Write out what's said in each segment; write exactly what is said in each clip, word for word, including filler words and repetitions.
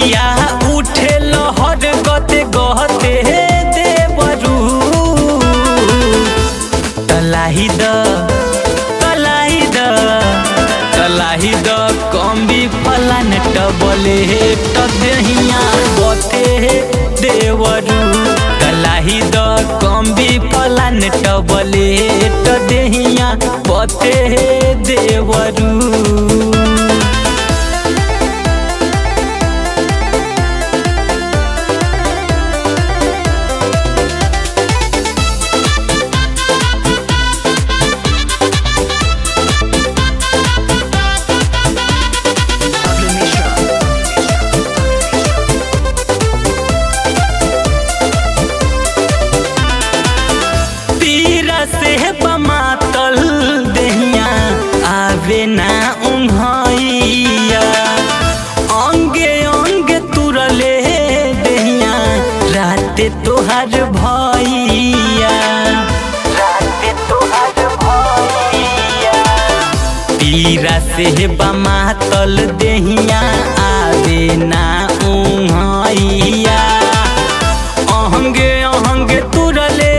लहरिया उठे लहर गते गहते देवरू तलाही द तलाही द तलाही द कम्बी फलान टबले टदहिया बते देवरू तलाही द कम्बी फलान टबले टदहिया बते देवरू। से बमातल दहिया आवे ना उन्हैया अंगे अंगे तुरले दहिया राते तोहर भैया राते तोहर भैया पीरा से बमातल दहिया आवे ना उन्हैया अंगे अंगे तुरले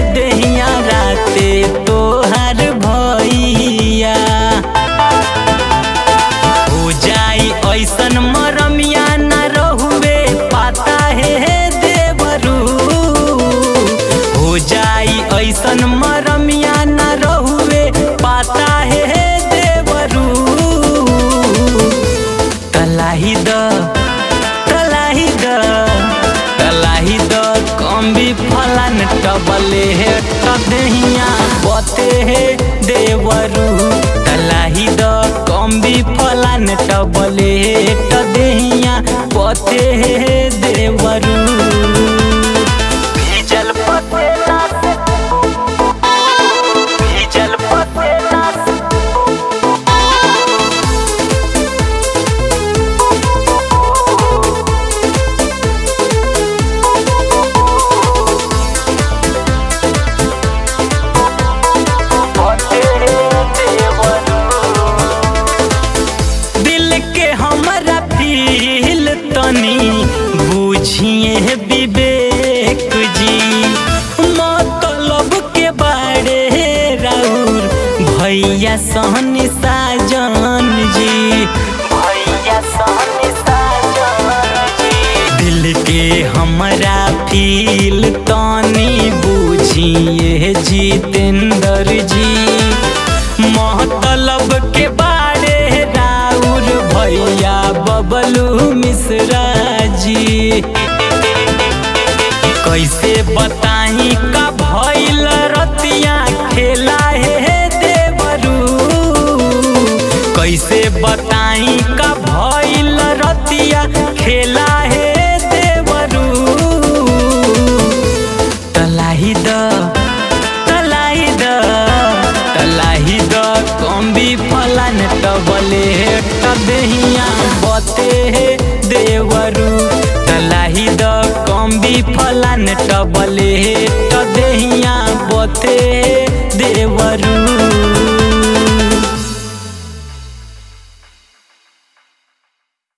तोहर भैया हो जाई ऐसन मरमिया न रहुए पाता है देवरू हो जाई ऐसन मरमिया न रहुए पाता है देवरू तलाही द तलाही द तलाही द कम्बी फलान टबले है टदहिया बते है देवरू तलाही द कम्बी फलान टबले है टदहिया बते है देवरू। भीजल पतेला भीजल पतेला बुझिए विवेक जी मतलब के बारे राउर भैया सहनी साजन जी भैया सहनी साजन जी दिल के हमरा फील तनी बुझिए जितेंद्र जी मतलब के बारे राउर भैया बबलू मिश्रा जी कैसे बताई का भइल रतिया खेला है देवरू कैसे बताई का भइल रतिया खेला है देवरू तलाही द तलाही द तलाही द कम्बी फलान टबले टदहिया बते देवरू तलाही द कम्बी फलान टबले